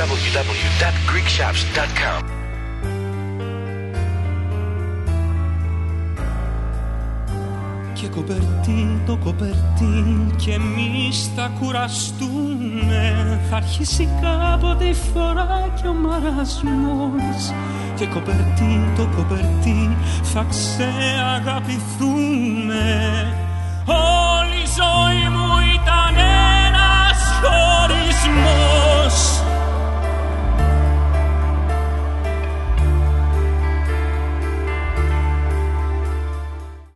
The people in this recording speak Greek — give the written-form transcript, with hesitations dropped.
www.greekshops.com. Και κοπερτί το κοπερτί κι εμείς θα κουραστούμε. Θα αρχίσει κάποτε η φορά και ο μαρασμός. Και κοπερτί το κοπερτί θα ξεαγαπηθούμε. Όλη η ζωή